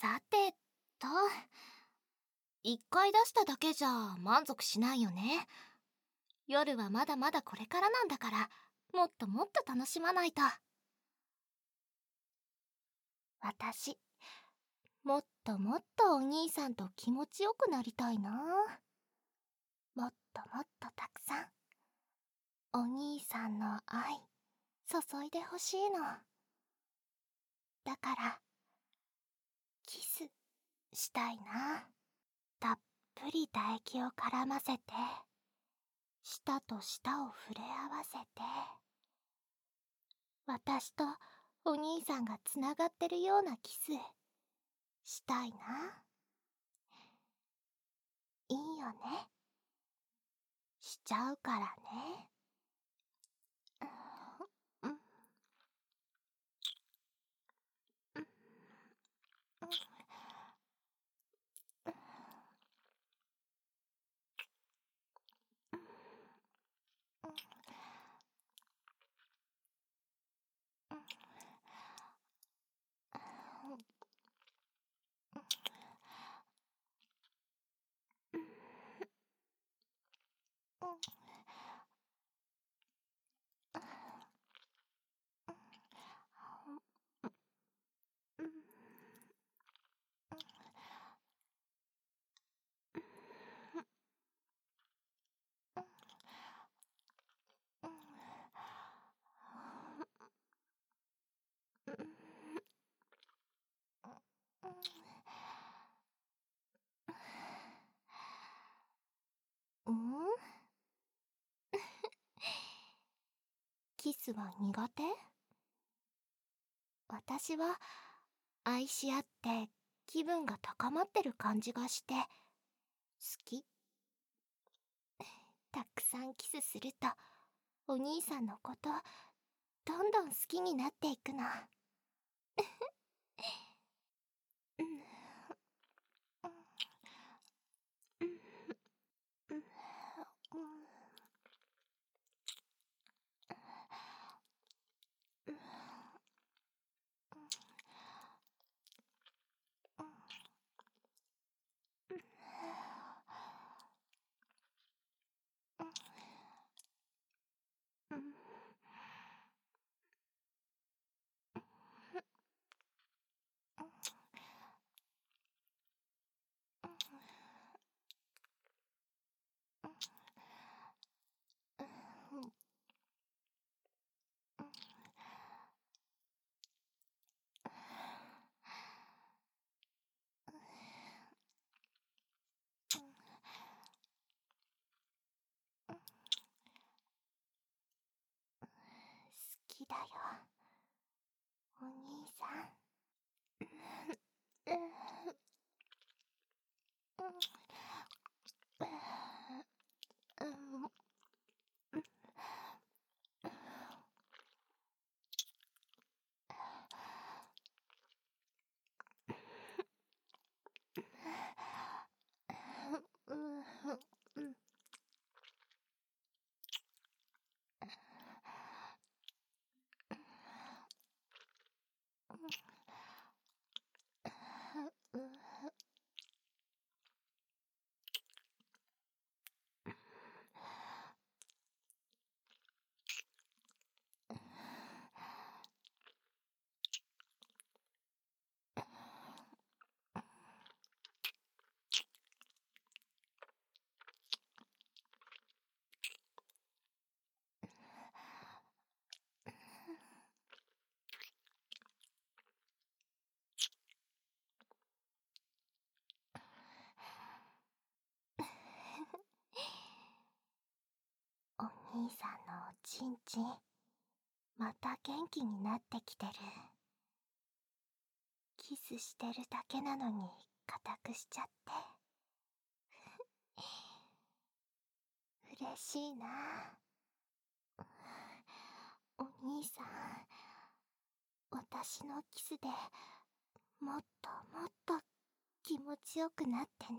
さてと、一回出しただけじゃ満足しないよね。夜はまだまだこれからなんだから、もっともっと楽しまないと。私、もっともっとお兄さんと気持ちよくなりたいな。もっともっとたくさん、お兄さんの愛、注いでほしいの。だから、キスしたいな。たっぷり唾液を絡ませて、舌と舌を触れ合わせて、私とお兄さんがつながってるようなキスしたいな。いいよね。しちゃうからね。うんうんうんうん。キスは苦手？私は愛し合って気分が高まってる感じがして好き。たくさんキスするとお兄さんのことどんどん好きになっていくの。うんうんうんうんうんうん好きだよお兄さん。お兄さんのおちんちんまた元気になってきてる。キスしてるだけなのに固くしちゃって嬉しいな。お兄さん、私のキスでもっともっと気持ちよくなってね。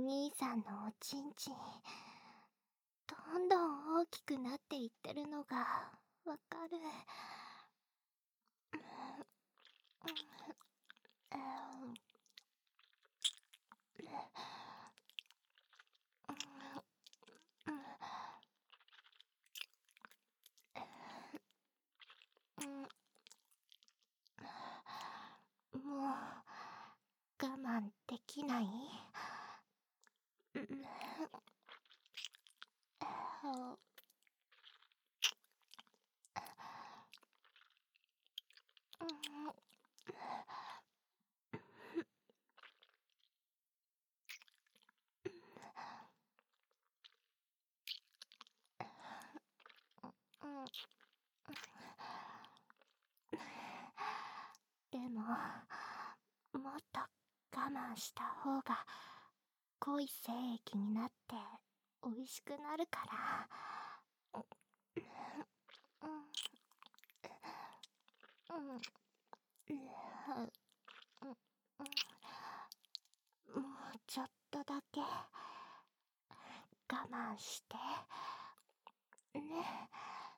兄さんのおちんちん、どんどん大きくなっていってるのがわかる。もう我慢できない。でももっと我慢した方が濃い精液になって美味しくなるから。もうちょっとだけ我慢してね。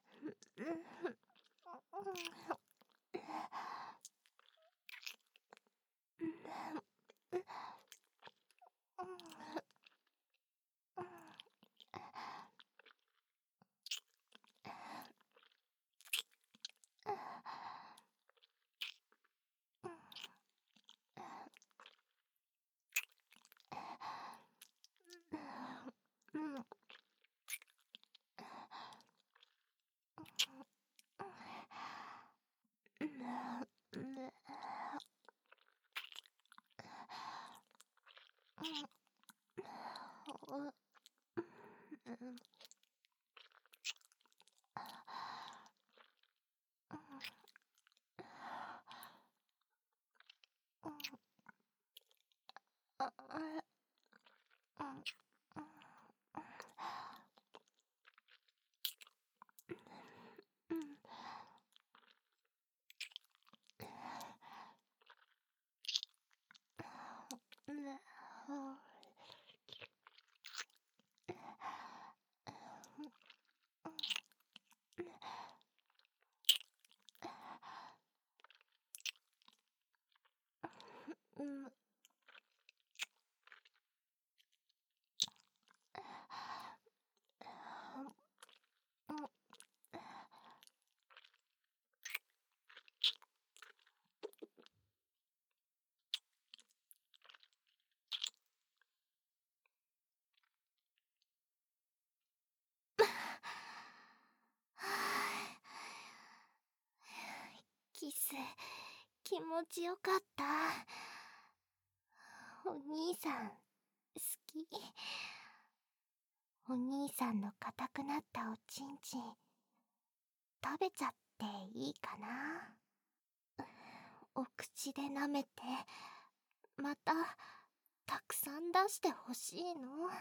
キス気持ちよかった。お兄さん好き。お兄さんの硬くなったおちんちん食べちゃっていいかな。お口で舐めてまたたくさん出してほしいの。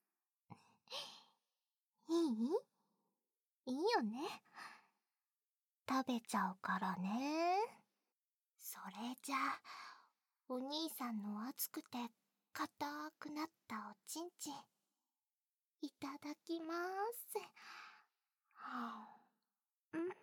いいよね。食べちゃうからね。それじゃあお兄さんの熱くて硬くなったおちんちんいただきます。うんうん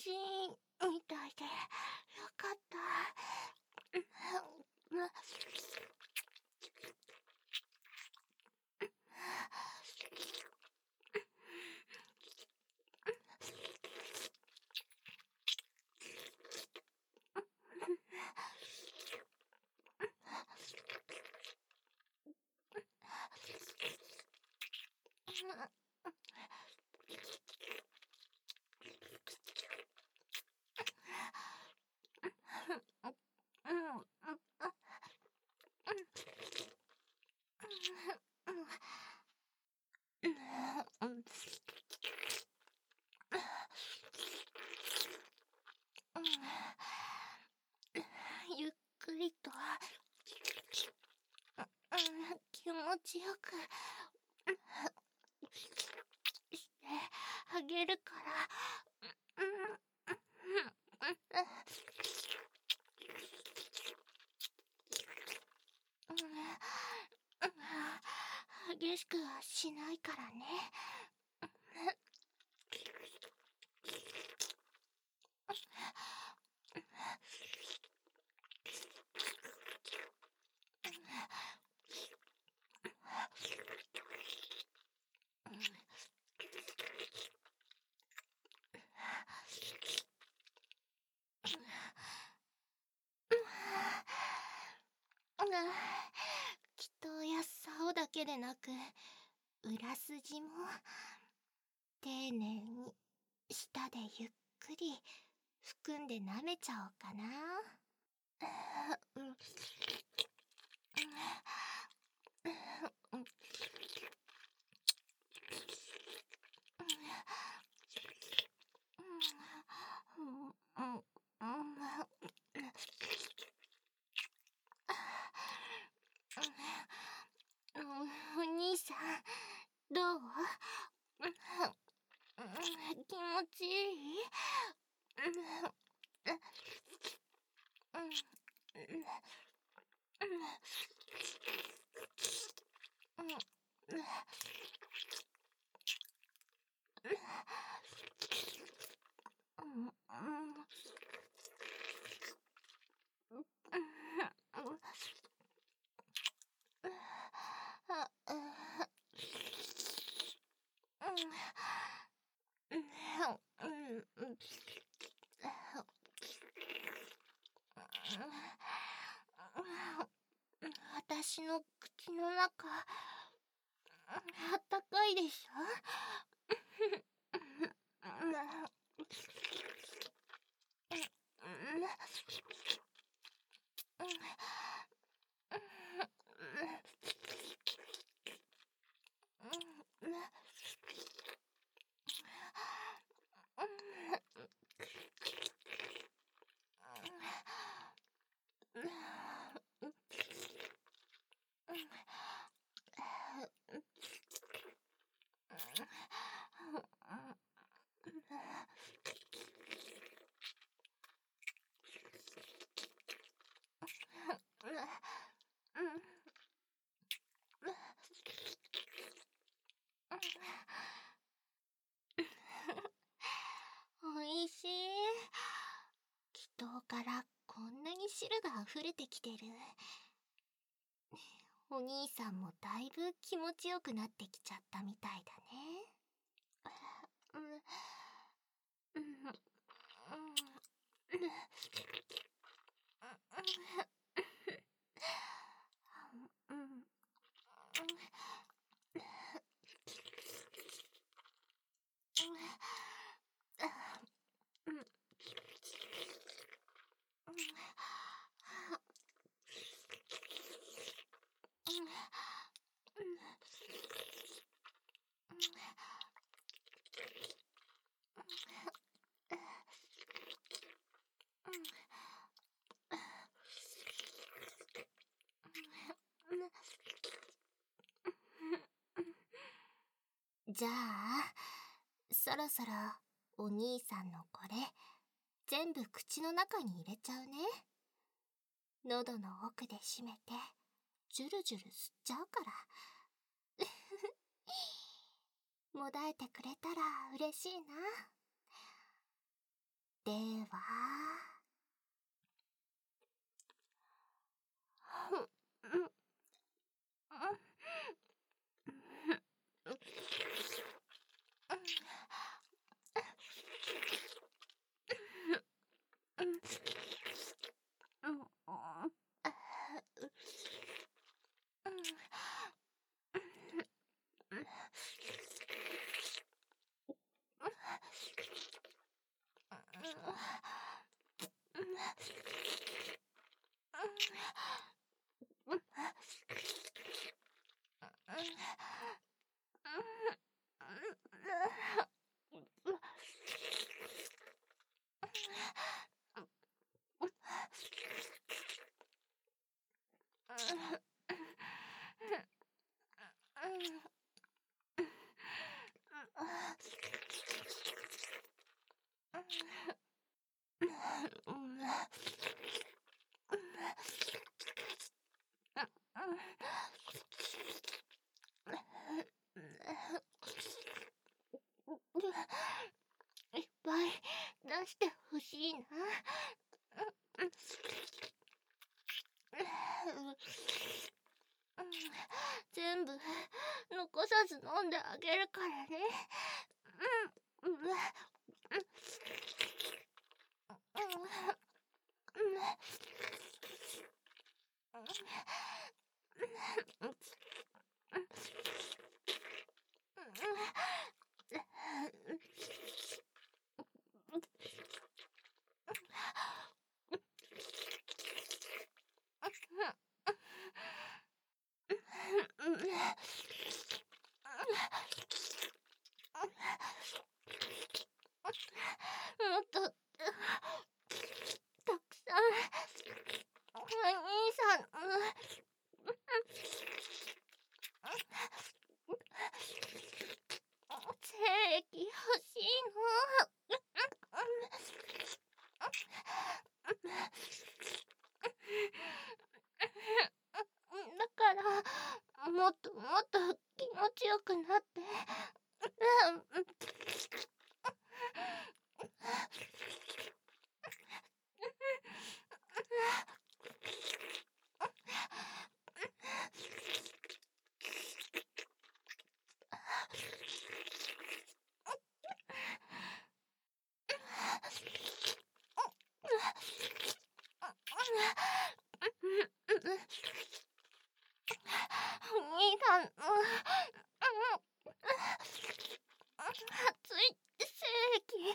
しいみたいでよかった。ゆっくりと気持ちよくしてあげるから。激しくはしないからね。きっとやっさおだけでなく裏筋も丁寧に舌でゆっくり含んで舐めちゃおうかな。お兄さんどう？気持ちいい？私の口の中あったかいでしょ？おいしい。気筒からこんなに汁が溢れてきてる。お兄さんもだいぶ気持ちよくなってきちゃったみたいだね。じゃあそろそろお兄さんのこれ全部口の中に入れちゃうね。喉の奥で締めてジュルジュル吸っちゃうから。もだえてくれたら嬉しいな。 ではいっぱい出してほしいな。全部残さず飲んであげるからね。もっとたくさんお兄さん精液欲しいの。だからもっともっと気持ちよくなって。お兄さんの熱い精液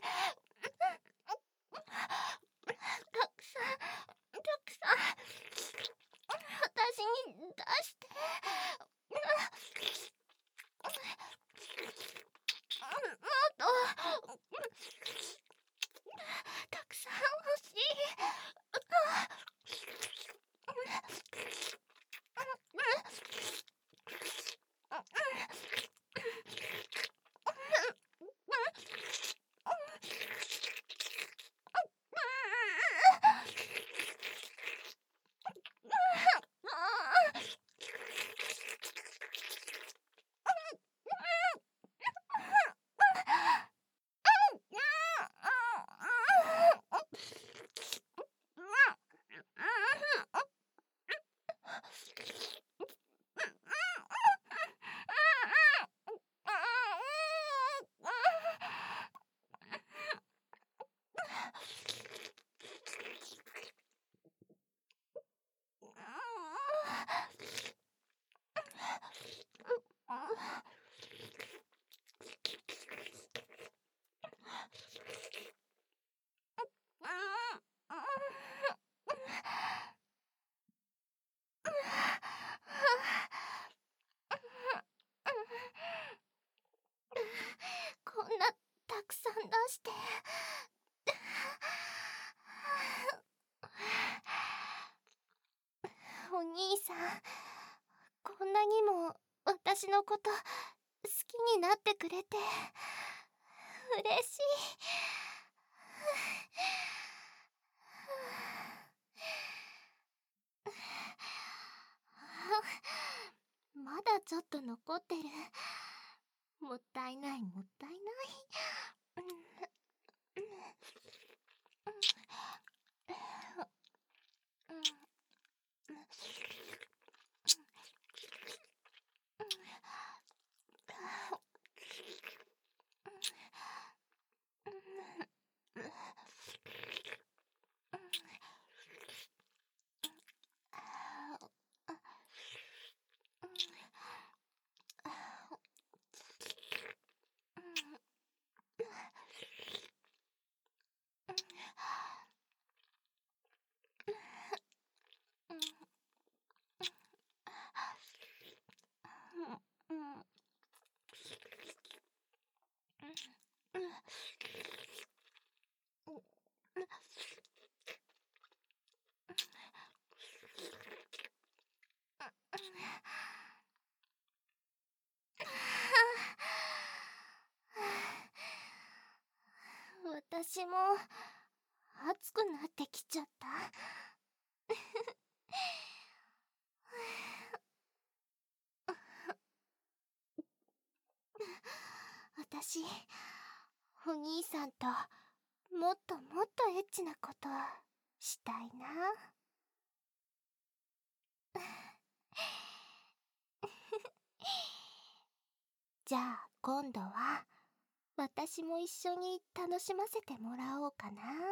たくさん私に出して。もっとたくさん欲しい。こんなたくさん出して。お兄さん、こんなにも私のこと好きになってくれて嬉しい。まだちょっと残ってる。もったいないもったいない。 私も暑くなってきちゃった。私、お兄さんともっともっとエッチなことしたいな。じゃあ今度は私も一緒に楽しませてもらおうかな。